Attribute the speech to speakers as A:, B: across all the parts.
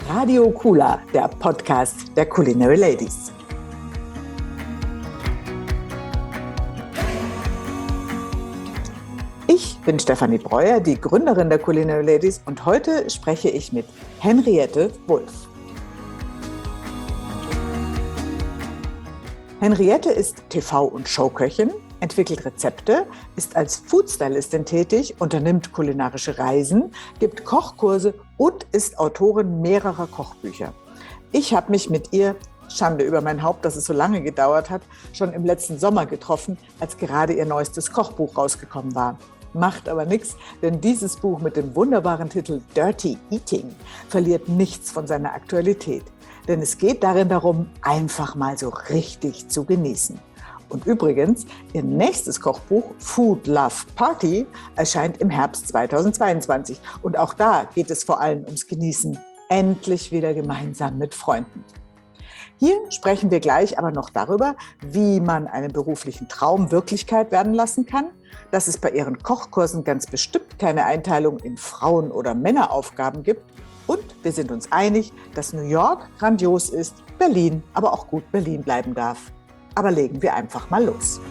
A: Radio Kula, der Podcast der Culinary Ladies. Ich bin Stefanie Breuer, die Gründerin der Culinary Ladies, und heute spreche ich mit Henriette Wulff. Henriette ist TV- und Showköchin, entwickelt Rezepte, ist als Foodstylistin tätig, unternimmt kulinarische Reisen, gibt Kochkurse und ist Autorin mehrerer Kochbücher. Ich habe mich mit ihr, Schande über mein Haupt, dass es so lange gedauert hat, schon im letzten Sommer getroffen, als gerade ihr neuestes Kochbuch rausgekommen war. Macht aber nichts, denn dieses Buch mit dem wunderbaren Titel Dirty Eating verliert nichts von seiner Aktualität. Denn es geht darin darum, einfach mal so richtig zu genießen. Und übrigens, ihr nächstes Kochbuch, Food Love Party, erscheint im Herbst 2022. Und auch da geht es vor allem ums Genießen, endlich wieder gemeinsam mit Freunden. Hier sprechen wir gleich aber noch darüber, wie man einen beruflichen Traum Wirklichkeit werden lassen kann, dass es bei ihren Kochkursen ganz bestimmt keine Einteilung in Frauen- oder Männeraufgaben gibt. Und wir sind uns einig, dass New York grandios ist, Berlin aber auch gut Berlin bleiben darf. Aber legen wir einfach mal los.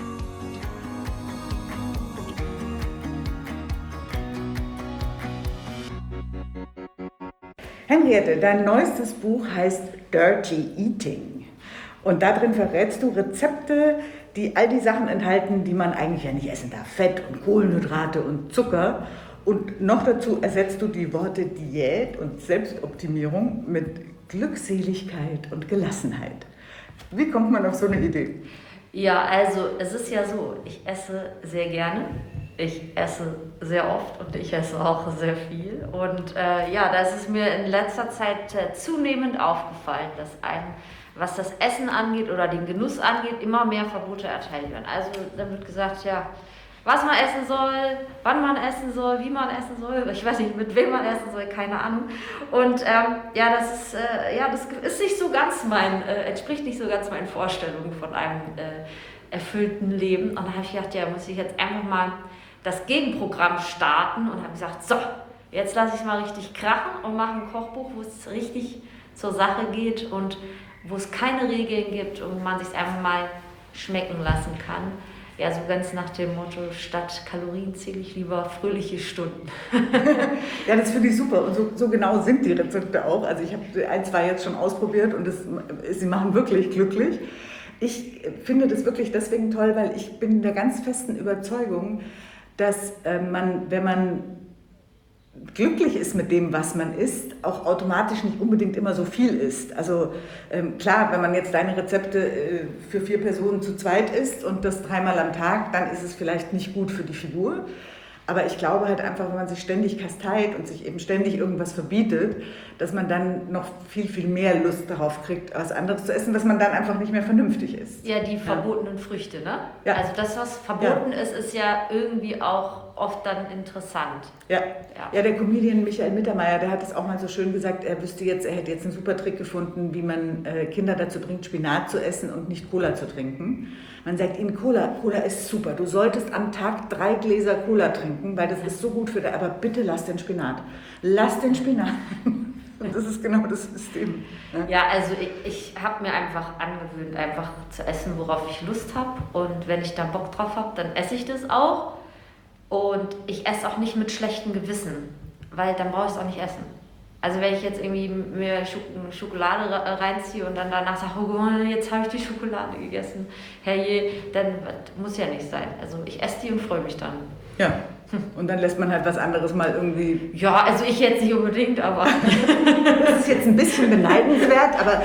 A: Henriette, dein neuestes Buch heißt Dirty Eating. Und darin verrätst du Rezepte, die all die Sachen enthalten, die man eigentlich ja nicht essen darf. Fett und Kohlenhydrate und Zucker. Und noch dazu ersetzt du die Worte Diät und Selbstoptimierung mit Glückseligkeit und Gelassenheit. Wie kommt man auf so eine Idee?
B: Ja, also es ist ja so, ich esse sehr gerne, ich esse sehr oft und ich esse auch sehr viel. Und da ist es mir in letzter Zeit zunehmend aufgefallen, dass was das Essen angeht oder den Genuss angeht, immer mehr Verbote erteilt werden. Also dann wird gesagt, ja, was man essen soll, wann man essen soll, wie man essen soll, ich weiß nicht, mit wem man essen soll, keine Ahnung. Und das ist nicht so ganz entspricht nicht so ganz meinen Vorstellungen von einem erfüllten Leben. Und da habe ich gedacht, ja, muss ich jetzt einfach mal das Gegenprogramm starten und habe gesagt, so, jetzt lasse ich es mal richtig krachen und mache ein Kochbuch, wo es richtig zur Sache geht und wo es keine Regeln gibt und man sich einfach mal schmecken lassen kann. Ja, so ganz nach dem Motto, statt Kalorien zähle ich lieber fröhliche Stunden.
A: Ja, das finde ich super. Und so genau sind die Rezepte auch. Also ich habe 2 jetzt schon ausprobiert und sie machen wirklich glücklich. Ich finde das wirklich deswegen toll, weil ich bin der ganz festen Überzeugung, dass man, wenn man glücklich ist mit dem, was man isst, auch automatisch nicht unbedingt immer so viel isst. Also klar, wenn man jetzt deine Rezepte für 4 Personen zu zweit isst und das 3-mal am Tag, dann ist es vielleicht nicht gut für die Figur. Aber ich glaube halt einfach, wenn man sich ständig kasteit und sich eben ständig irgendwas verbietet, dass man dann noch viel, viel mehr Lust darauf kriegt, was anderes zu essen, dass man dann einfach nicht mehr vernünftig ist.
B: Ja, die verbotenen Früchte, ne?
A: Ja.
B: Also das, was verboten ist ja irgendwie auch oft dann interessant.
A: Ja, der Comedian Michael Mittermeier, der hat es auch mal so schön gesagt, er hätte jetzt einen super Trick gefunden, wie man Kinder dazu bringt, Spinat zu essen und nicht Cola zu trinken. Man sagt ihnen, Cola ist super, du solltest am Tag 3 Gläser Cola trinken, weil das ist so gut für dich, aber bitte lass den Spinat. Lass den Spinat. Und das ist genau das System.
B: Ja, also ich habe mir einfach angewöhnt, einfach zu essen, worauf ich Lust habe. Und wenn ich da Bock drauf habe, dann esse ich das auch. Und ich esse auch nicht mit schlechtem Gewissen, weil dann brauche ich es auch nicht essen. Also wenn ich jetzt irgendwie mir Schokolade reinziehe und dann danach sage, oh, jetzt habe ich die Schokolade gegessen, herrje, dann muss ja nicht sein. Also ich esse die und freue mich dann.
A: Ja, und dann lässt man halt was anderes mal irgendwie...
B: Ja, also ich jetzt nicht unbedingt, aber...
A: Das ist jetzt ein bisschen beneidenswert, aber...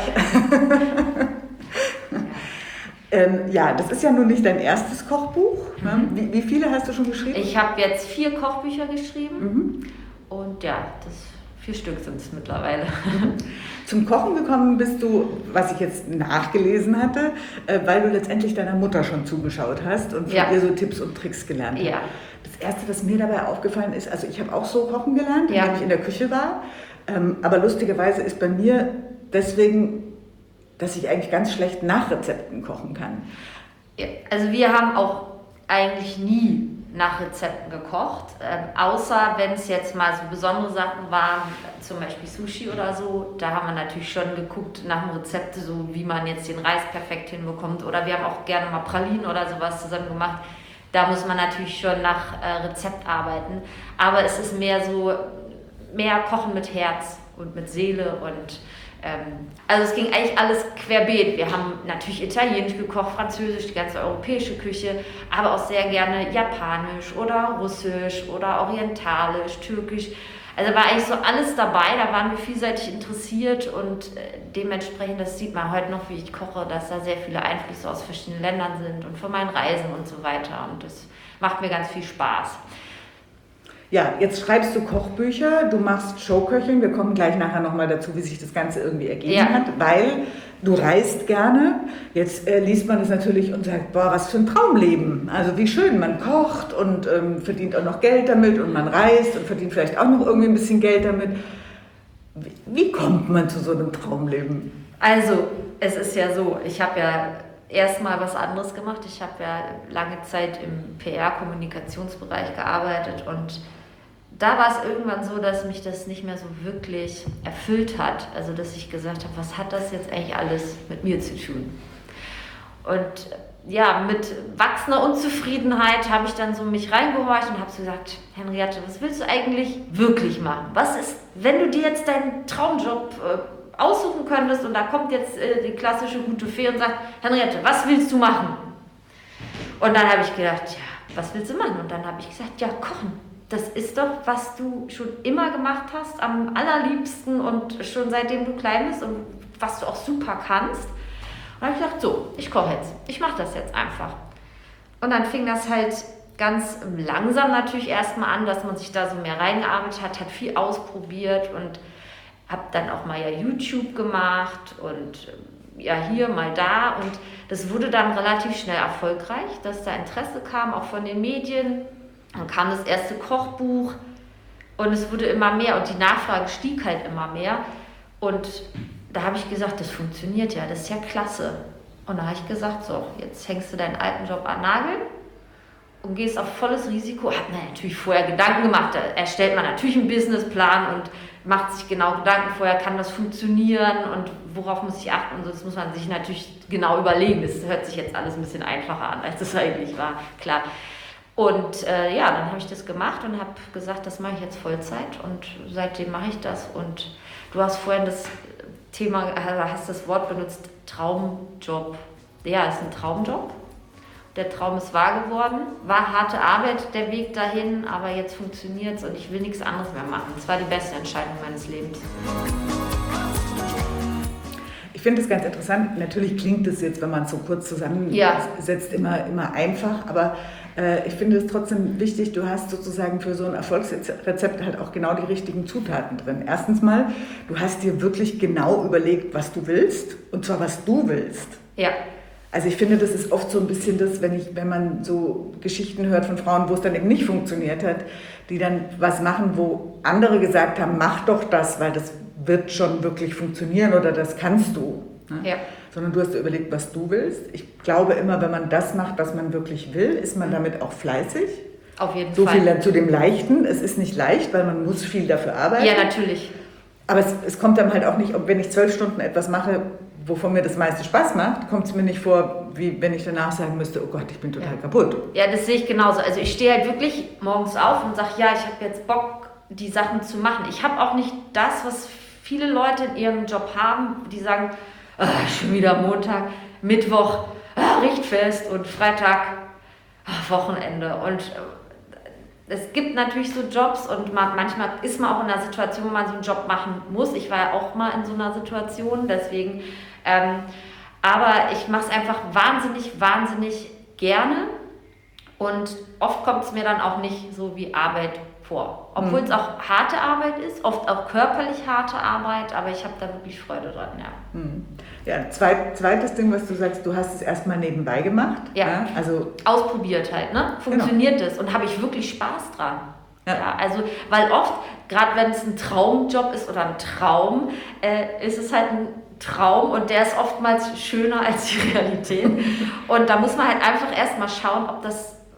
A: das ist ja nun nicht dein erstes Kochbuch. Mhm. Wie viele hast du schon geschrieben?
B: Ich habe jetzt 4 Kochbücher geschrieben und ja, 4 Stück sind es mittlerweile.
A: Zum Kochen gekommen bist du, was ich jetzt nachgelesen hatte, weil du letztendlich deiner Mutter schon zugeschaut hast und von ihr so Tipps und Tricks gelernt hast.
B: Ja.
A: Das Erste, was mir dabei aufgefallen ist, also ich habe auch so kochen gelernt, indem ich in der Küche war, aber lustigerweise ist bei mir deswegen, dass ich eigentlich ganz schlecht nach Rezepten kochen kann.
B: Ja, also wir haben auch eigentlich nie nach Rezepten gekocht, außer wenn es jetzt mal so besondere Sachen waren, zum Beispiel Sushi oder so, da haben wir natürlich schon geguckt nach dem Rezept, so wie man jetzt den Reis perfekt hinbekommt, oder wir haben auch gerne mal Pralinen oder sowas zusammen gemacht. Da muss man natürlich schon nach Rezept arbeiten, aber es ist mehr Kochen mit Herz und mit Seele und also es ging eigentlich alles querbeet. Wir haben natürlich Italienisch gekocht, Französisch, die ganze europäische Küche, aber auch sehr gerne Japanisch oder Russisch oder Orientalisch, Türkisch. Also war eigentlich so alles dabei, da waren wir vielseitig interessiert und dementsprechend, das sieht man heute noch, wie ich koche, dass da sehr viele Einflüsse aus verschiedenen Ländern sind und von meinen Reisen und so weiter und das macht mir ganz viel Spaß.
A: Ja, jetzt schreibst du Kochbücher, du machst Showköchin, wir kommen gleich nachher nochmal dazu, wie sich das Ganze irgendwie ergeben hat, weil du reist gerne. Jetzt liest man das natürlich und sagt, boah, was für ein Traumleben. Also wie schön, man kocht und verdient auch noch Geld damit und man reist und verdient vielleicht auch noch irgendwie ein bisschen Geld damit. Wie kommt man zu so einem Traumleben?
B: Also, es ist ja so, ich habe ja erstmal was anderes gemacht. Ich habe ja lange Zeit im PR-Kommunikationsbereich gearbeitet und da war es irgendwann so, dass mich das nicht mehr so wirklich erfüllt hat. Also, dass ich gesagt habe, was hat das jetzt eigentlich alles mit mir zu tun? Und ja, mit wachsender Unzufriedenheit habe ich dann so mich reingehorcht und habe so gesagt, Henriette, was willst du eigentlich wirklich machen? Was ist, wenn du dir jetzt deinen Traumjob aussuchen könntest und da kommt jetzt die klassische gute Fee und sagt, Henriette, was willst du machen? Und dann habe ich gedacht, ja, was willst du machen? Und dann habe ich gesagt, ja, kochen. Das ist doch, was du schon immer gemacht hast, am allerliebsten und schon seitdem du klein bist und was du auch super kannst. Und dann habe ich gedacht, so, ich koche jetzt. Ich mache das jetzt einfach. Und dann fing das halt ganz langsam natürlich erstmal an, dass man sich da so mehr reingearbeitet hat viel ausprobiert und habe dann auch mal ja YouTube gemacht und ja hier, mal da. Und das wurde dann relativ schnell erfolgreich, dass da Interesse kam, auch von den Medien. Dann kam das erste Kochbuch und es wurde immer mehr und die Nachfrage stieg halt immer mehr. Und da habe ich gesagt, das funktioniert ja, das ist ja klasse. Und da habe ich gesagt, so, jetzt hängst du deinen alten Job an den Nagel und gehst auf volles Risiko. Hat mir natürlich vorher Gedanken gemacht, da erstellt man natürlich einen Businessplan und macht sich genau Gedanken vorher, kann das funktionieren und worauf muss ich achten und so, das muss man sich natürlich genau überlegen. Das hört sich jetzt alles ein bisschen einfacher an, als es eigentlich war, klar. Und ja, dann habe ich das gemacht und habe gesagt, das mache ich jetzt Vollzeit und seitdem mache ich das. Und du hast vorhin das Thema, hast das Wort benutzt, Traumjob. Ja, es ist ein Traumjob. Der Traum ist wahr geworden. War harte Arbeit, der Weg dahin, aber jetzt funktioniert es und ich will nichts anderes mehr machen. Es war die beste Entscheidung meines Lebens.
A: Ich finde es ganz interessant. Natürlich klingt es jetzt, wenn man es so kurz zusammensetzt, immer einfach, aber ich finde es trotzdem wichtig, du hast sozusagen für so ein Erfolgsrezept halt auch genau die richtigen Zutaten drin. Erstens mal, du hast dir wirklich genau überlegt, was du willst, und zwar was du willst.
B: Ja.
A: Also ich finde, das ist oft so ein bisschen das, wenn man so Geschichten hört von Frauen, wo es dann eben nicht funktioniert hat, die dann was machen, wo andere gesagt haben, mach doch das, weil das wird schon wirklich funktionieren oder das kannst du. Ne? Ja. Sondern du hast dir überlegt, was du willst. Ich glaube immer, wenn man das macht, was man wirklich will, ist man damit auch fleißig.
B: Auf jeden
A: Fall. So viel zu dem Leichten. Es ist nicht leicht, weil man muss viel dafür arbeiten.
B: Ja, natürlich.
A: Aber es kommt dann halt auch nicht, wenn ich 12 Stunden etwas mache, wovon mir das meiste Spaß macht, kommt es mir nicht vor, wie wenn ich danach sagen müsste, oh Gott, ich bin total kaputt.
B: Ja, das sehe ich genauso. Also ich stehe halt wirklich morgens auf und sage, ja, ich habe jetzt Bock, die Sachen zu machen. Ich habe auch nicht das, was viele Leute in ihrem Job haben, die sagen, schon wieder Montag, Mittwoch, Richtfest und Freitag, Wochenende. Und es gibt natürlich so Jobs und manchmal ist man auch in einer Situation, wo man so einen Job machen muss. Ich war ja auch mal in so einer Situation, deswegen. Aber ich mache es einfach wahnsinnig gerne. Und oft kommt es mir dann auch nicht so wie Arbeit vor. Obwohl es auch harte Arbeit ist, oft auch körperlich harte Arbeit, aber ich habe da wirklich Freude dran, ja.
A: Ja, zweites Ding, was du sagst, du hast es erstmal nebenbei gemacht.
B: Ja, also ausprobiert halt, ne? Funktioniert es und habe ich wirklich Spaß dran. Ja, also, weil oft, gerade wenn es ein Traumjob ist oder ein Traum, ist es halt ein Traum und der ist oftmals schöner als die Realität. Und da muss man halt einfach erstmal schauen, ob das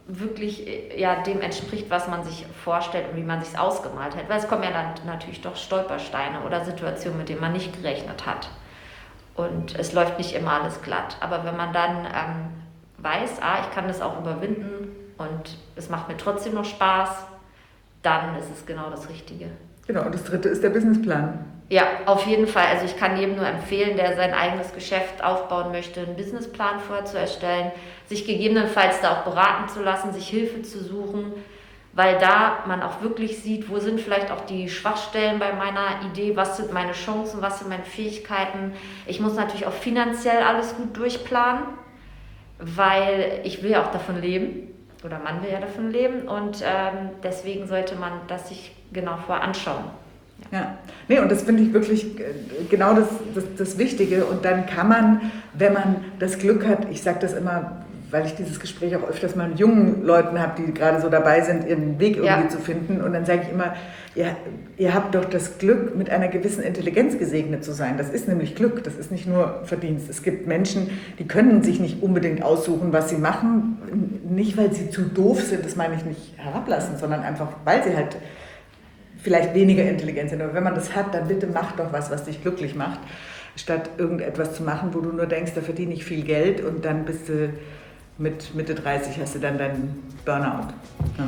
B: wirklich ja, dem entspricht, was man sich vorstellt und wie man sich ausgemalt hat. Weil es kommen ja dann natürlich doch Stolpersteine oder Situationen, mit denen man nicht gerechnet hat. Und es läuft nicht immer alles glatt. Aber wenn man dann weiß, ich kann das auch überwinden und es macht mir trotzdem noch Spaß, dann ist es genau das Richtige.
A: Genau, und das dritte ist der Businessplan.
B: Ja, auf jeden Fall. Also ich kann jedem nur empfehlen, der sein eigenes Geschäft aufbauen möchte, einen Businessplan vorher zu erstellen, sich gegebenenfalls da auch beraten zu lassen, sich Hilfe zu suchen, weil da man auch wirklich sieht, wo sind vielleicht auch die Schwachstellen bei meiner Idee, was sind meine Chancen, was sind meine Fähigkeiten. Ich muss natürlich auch finanziell alles gut durchplanen, weil ich will ja auch davon leben oder man will ja davon leben und deswegen sollte man das sich genau vorher anschauen.
A: Ja, nee, und das finde ich wirklich genau das Wichtige. Und dann kann man, wenn man das Glück hat, ich sage das immer, weil ich dieses Gespräch auch öfters mal mit jungen Leuten habe, die gerade so dabei sind, ihren Weg irgendwie zu finden. Und dann sage ich immer, ihr habt doch das Glück, mit einer gewissen Intelligenz gesegnet zu sein. Das ist nämlich Glück, das ist nicht nur Verdienst. Es gibt Menschen, die können sich nicht unbedingt aussuchen, was sie machen. Nicht, weil sie zu doof sind, das meine ich nicht herablassen, sondern einfach, weil sie halt vielleicht weniger intelligent sind. Aber wenn man das hat, dann bitte mach doch was dich glücklich macht, statt irgendetwas zu machen, wo du nur denkst, da verdiene ich viel Geld und dann bist du mit Mitte 30 hast du dann deinen Burnout. Ja.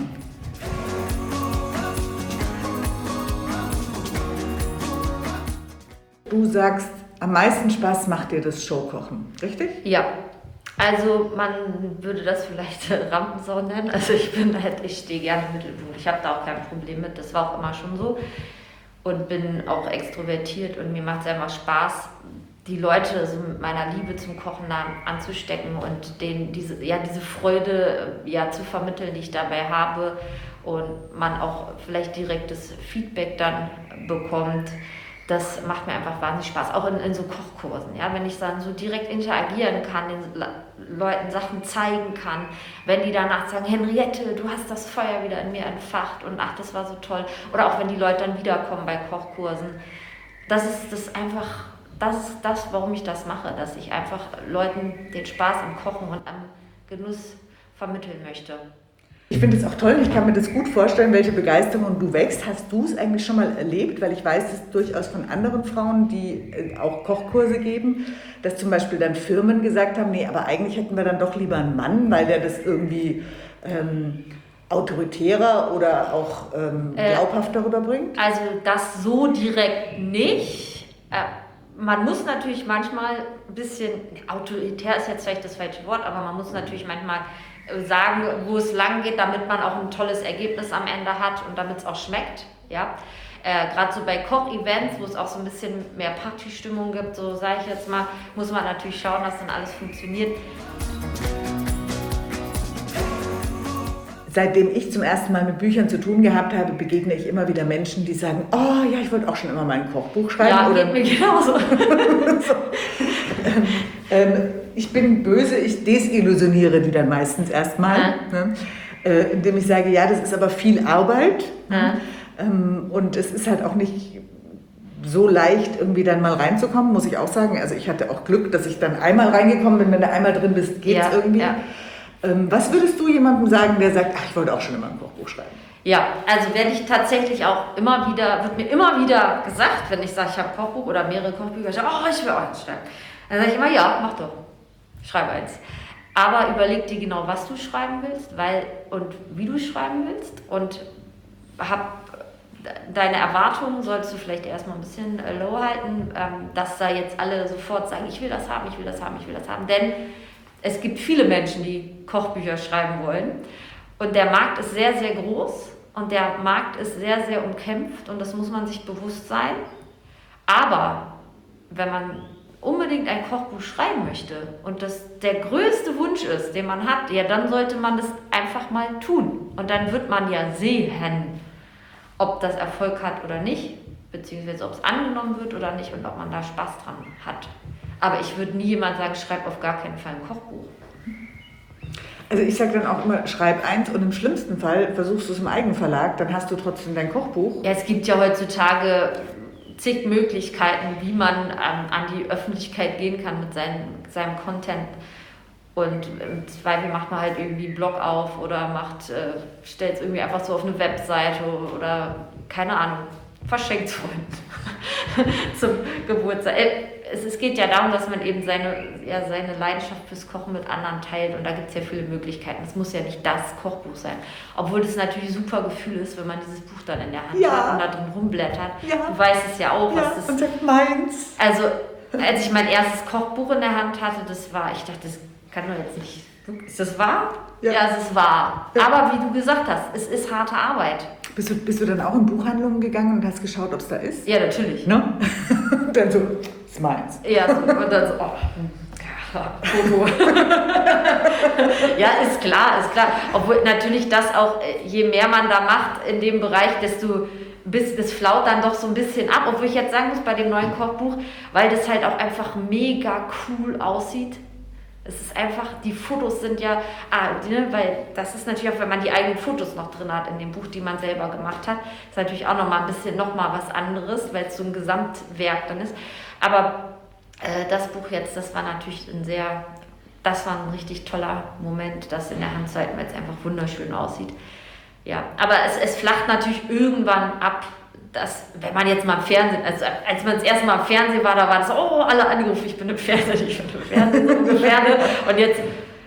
A: Du sagst, am meisten Spaß macht dir das Showkochen, richtig?
B: Ja. Also man würde das vielleicht Rampensau nennen. Also ich stehe gerne im Mittelpunkt. Ich habe da auch kein Problem mit. Das war auch immer schon so. Und bin auch extrovertiert und mir macht es einfach Spaß, die Leute so mit meiner Liebe zum Kochen anzustecken und denen diese Freude zu vermitteln, die ich dabei habe. Und man auch vielleicht direktes Feedback dann bekommt. Das macht mir einfach wahnsinnig Spaß, auch in so Kochkursen, ja, wenn ich dann so direkt interagieren kann, den Leuten Sachen zeigen kann, wenn die danach sagen, Henriette, du hast das Feuer wieder in mir entfacht und ach, das war so toll, oder auch wenn die Leute dann wiederkommen bei Kochkursen, das ist das, warum ich das mache, dass ich einfach Leuten den Spaß am Kochen und am Genuss vermitteln möchte.
A: Ich finde es auch toll, ich kann mir das gut vorstellen, welche Begeisterung du wächst. Hast du es eigentlich schon mal erlebt? Weil ich weiß es durchaus von anderen Frauen, die auch Kochkurse geben, dass zum Beispiel dann Firmen gesagt haben, nee, aber eigentlich hätten wir dann doch lieber einen Mann, weil der das irgendwie autoritärer oder auch glaubhafter rüberbringt?
B: Also das so direkt nicht. Man muss natürlich manchmal ein bisschen, autoritär ist jetzt vielleicht das falsche Wort, aber man muss natürlich manchmal sagen, wo es lang geht, damit man auch ein tolles Ergebnis am Ende hat und damit es auch schmeckt. Ja? Gerade so bei Kochevents, wo es auch so ein bisschen mehr Partystimmung gibt, so sage ich jetzt mal, muss man natürlich schauen, dass dann alles funktioniert.
A: Seitdem ich zum ersten Mal mit Büchern zu tun gehabt habe, begegne ich immer wieder Menschen, die sagen, oh ja, ich wollte auch schon immer mal ein Kochbuch schreiben.
B: Ja, geht mir genauso.
A: Ich bin böse, ich desillusioniere die dann meistens erstmal, indem ich sage, ja, das ist aber viel Arbeit und es ist halt auch nicht so leicht, irgendwie dann mal reinzukommen, muss ich auch sagen. Also ich hatte auch Glück, dass ich dann einmal reingekommen bin, wenn du einmal drin bist, geht's irgendwie. Ja. Was würdest du jemandem sagen, der sagt, ach, ich wollte auch schon immer ein Kochbuch schreiben?
B: Ja, also werde ich tatsächlich auch wird mir immer wieder gesagt, wenn ich sage, ich habe ein Kochbuch oder mehrere Kochbücher, ich sage, oh, ich will auch eins schreiben. Dann sage ich immer, ja, mach doch, schreib eins. Aber überleg dir genau, was du schreiben willst, und wie du schreiben willst und deine Erwartungen solltest du vielleicht erstmal ein bisschen low halten, dass da jetzt alle sofort sagen, ich will das haben, ich will das haben, ich will das haben, denn es gibt viele Menschen, die Kochbücher schreiben wollen und der Markt ist sehr, sehr groß und der Markt ist sehr, sehr umkämpft und das muss man sich bewusst sein. Aber wenn man unbedingt ein Kochbuch schreiben möchte und das der größte Wunsch ist, den man hat, ja, dann sollte man das einfach mal tun. Und dann wird man ja sehen, ob das Erfolg hat oder nicht, beziehungsweise ob es angenommen wird oder nicht und ob man da Spaß dran hat. Aber ich würde nie jemand sagen, schreib auf gar keinen Fall ein Kochbuch.
A: Also ich sage dann auch immer, schreib eins und im schlimmsten Fall versuchst du es im Eigenverlag, dann hast du trotzdem dein Kochbuch.
B: Ja, es gibt ja heutzutage zig Möglichkeiten, wie man an die Öffentlichkeit gehen kann mit seinem Content. Und im Zweifel macht man halt irgendwie einen Blog auf oder stellt es irgendwie einfach so auf eine Webseite oder keine Ahnung, verschenkt Freunden zum Geburtstag. Es geht ja darum, dass man eben seine Leidenschaft fürs Kochen mit anderen teilt und da gibt es ja viele Möglichkeiten. Es muss ja nicht das Kochbuch sein. Obwohl das natürlich ein super Gefühl ist, wenn man dieses Buch dann in der Hand hat und da drin rumblättert. Ja. Du weißt es ja auch, was das
A: ist. Und sagt meins.
B: Also, als ich mein erstes Kochbuch in der Hand hatte, ich dachte, das kann doch jetzt nicht. Ist das wahr? Ja, es ist wahr. Ja. Aber wie du gesagt hast, es ist harte Arbeit.
A: Bist du dann auch in Buchhandlungen gegangen und hast geschaut, ob es da ist?
B: Ja, natürlich.
A: Ne? Dann so, das ist meins.
B: Ja, so, und dann so, Foto. Ja, ist klar. Obwohl natürlich das auch, je mehr man da macht in dem Bereich, das flaut dann doch so ein bisschen ab. Obwohl ich jetzt sagen muss, bei dem neuen Kochbuch, weil das halt auch einfach mega cool aussieht. Es ist einfach, die Fotos sind ja, weil das ist natürlich auch, wenn man die eigenen Fotos noch drin hat in dem Buch, die man selber gemacht hat, ist natürlich auch nochmal was anderes, weil es so ein Gesamtwerk dann ist. Aber das Buch jetzt, das war natürlich ein richtig toller Moment, das in der Hand zu halten, weil es einfach wunderschön aussieht. Ja, aber es flacht natürlich irgendwann ab. Wenn man jetzt mal im Fernsehen, also als man das erste Mal im Fernsehen war, da war das, alle angerufen, ich bin im Fernsehen, so ungefähr. Und jetzt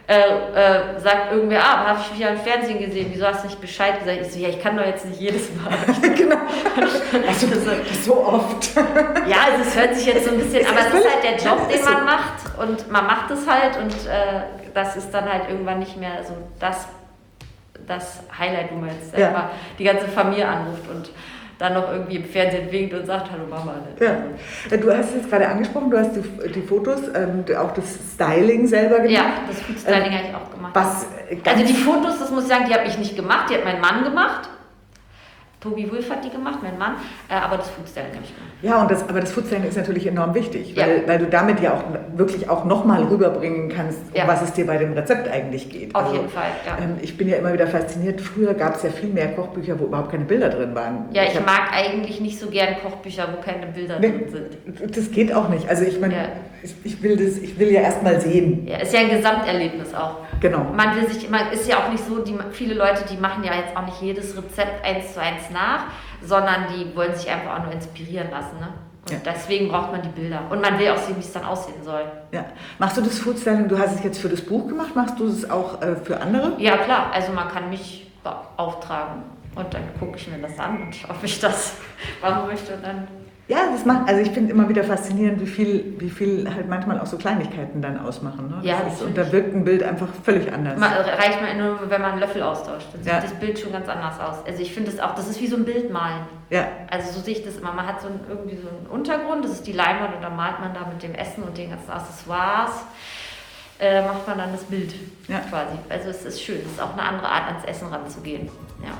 B: sagt irgendwer, habe ich mich ja im Fernsehen gesehen, wieso hast du nicht Bescheid gesagt? Ich so, ja, ich kann doch jetzt nicht jedes Mal. Genau.
A: Also so oft.
B: Ja, also es hört sich jetzt so ein bisschen, aber es ist halt der Job, den man macht und man macht es halt und das ist dann halt irgendwann nicht mehr so das Highlight, wo man jetzt selber die ganze Familie anruft und dann noch irgendwie im Fernsehen winkt und sagt, hallo Mama.
A: Ja. Du hast es jetzt gerade angesprochen, du hast die Fotos, auch das Styling selber gemacht.
B: Ja, das Food-Styling habe ich auch gemacht. Also die Fotos, das muss ich sagen, die habe ich nicht gemacht, die hat mein Mann gemacht. Tobi Wulff hat die gemacht, mein Mann, aber das Foodstyling habe ich gemacht.
A: Ja, aber das Foodstyling ist natürlich enorm wichtig, weil du damit ja auch wirklich auch nochmal rüberbringen kannst, um was es dir bei dem Rezept eigentlich geht.
B: Auf jeden Fall, ja.
A: Ich bin ja immer wieder fasziniert, früher gab es ja viel mehr Kochbücher, wo überhaupt keine Bilder drin waren.
B: Ja, ich mag eigentlich nicht so gern Kochbücher, wo keine Bilder drin sind.
A: Das geht auch nicht. Also ich meine, ich will ja erst mal sehen.
B: Ja, ist ja ein Gesamterlebnis auch.
A: Genau.
B: Ist ja auch nicht so, viele Leute, die machen ja jetzt auch nicht jedes Rezept 1:1 nach, sondern die wollen sich einfach auch nur inspirieren lassen. Ne? Und deswegen braucht man die Bilder. Und man will auch sehen, wie es dann aussehen soll. Ja.
A: Machst du das Foodstyling, du hast es jetzt für das Buch gemacht, machst du es auch für andere?
B: Ja, klar. Also man kann mich auftragen und dann gucke ich mir das an und ob ich das machen möchte. Und dann
A: ja, also ich finde immer wieder faszinierend, wie viel halt manchmal auch so Kleinigkeiten dann ausmachen. Ne?
B: Ja,
A: und da wirkt ein Bild einfach völlig anders.
B: Reicht mir nur, wenn man einen Löffel austauscht. Dann sieht das Bild schon ganz anders aus. Also ich finde es auch, das ist wie so ein Bild malen. Ja. Also so sehe ich das immer. Man hat irgendwie so einen Untergrund, das ist die Leinwand und dann malt man da mit dem Essen und den ganzen Accessoires, macht man dann das Bild quasi. Also es ist schön, es ist auch eine andere Art, ans Essen ranzugehen. Ja.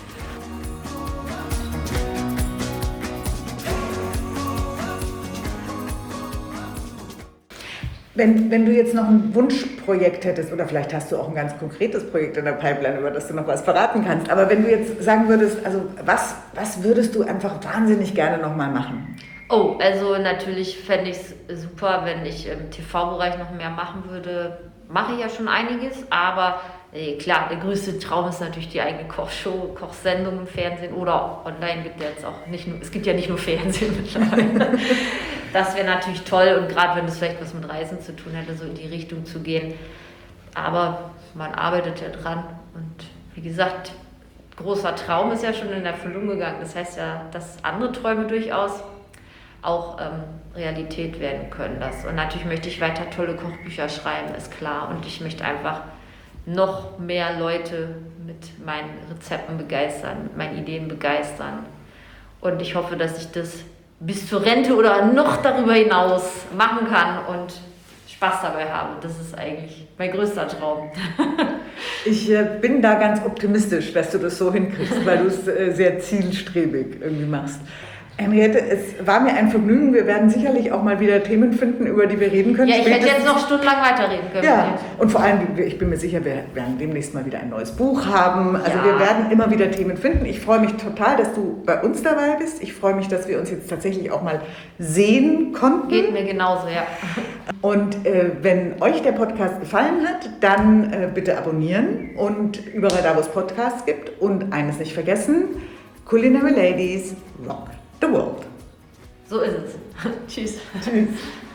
A: Wenn du jetzt noch ein Wunschprojekt hättest, oder vielleicht hast du auch ein ganz konkretes Projekt in der Pipeline, über das du noch was verraten kannst, aber wenn du jetzt sagen würdest, also was würdest du einfach wahnsinnig gerne nochmal machen?
B: Oh, also natürlich fände ich es super, wenn ich im TV-Bereich noch mehr machen würde. Mache ich ja schon einiges, aber klar, der größte Traum ist natürlich die eigene Kochshow, Kochsendung im Fernsehen oder online gibt ja jetzt auch nicht nur, es gibt ja nicht nur Fernsehen mittlerweile. Das wäre natürlich toll und gerade wenn es vielleicht was mit Reisen zu tun hätte, so in die Richtung zu gehen. Aber man arbeitet ja dran und wie gesagt, großer Traum ist ja schon in Erfüllung gegangen. Das heißt ja, dass andere Träume durchaus auch Realität werden können. Und natürlich möchte ich weiter tolle Kochbücher schreiben, ist klar. Und ich möchte einfach noch mehr Leute mit meinen Rezepten begeistern, mit meinen Ideen begeistern. Und ich hoffe, dass ich das bis zur Rente oder noch darüber hinaus machen kann und Spaß dabei habe. Das ist eigentlich mein größter Traum.
A: Ich bin da ganz optimistisch, dass du das so hinkriegst, weil du es sehr zielstrebig irgendwie machst. Henriette, es war mir ein Vergnügen. Wir werden sicherlich auch mal wieder Themen finden, über die wir reden können.
B: Ja, ich hätte jetzt noch stundenlang weiterreden können.
A: Ja, und vor allem, ich bin mir sicher, wir werden demnächst mal wieder ein neues Buch haben. Also wir werden immer wieder Themen finden. Ich freue mich total, dass du bei uns dabei bist. Ich freue mich, dass wir uns jetzt tatsächlich auch mal sehen konnten.
B: Geht mir genauso, ja.
A: Und wenn euch der Podcast gefallen hat, dann bitte abonnieren und überall da, wo es Podcasts gibt. Und eines nicht vergessen, Culinary Ladies rock the world.
B: So ist es. Tschüss.
A: Tschüss.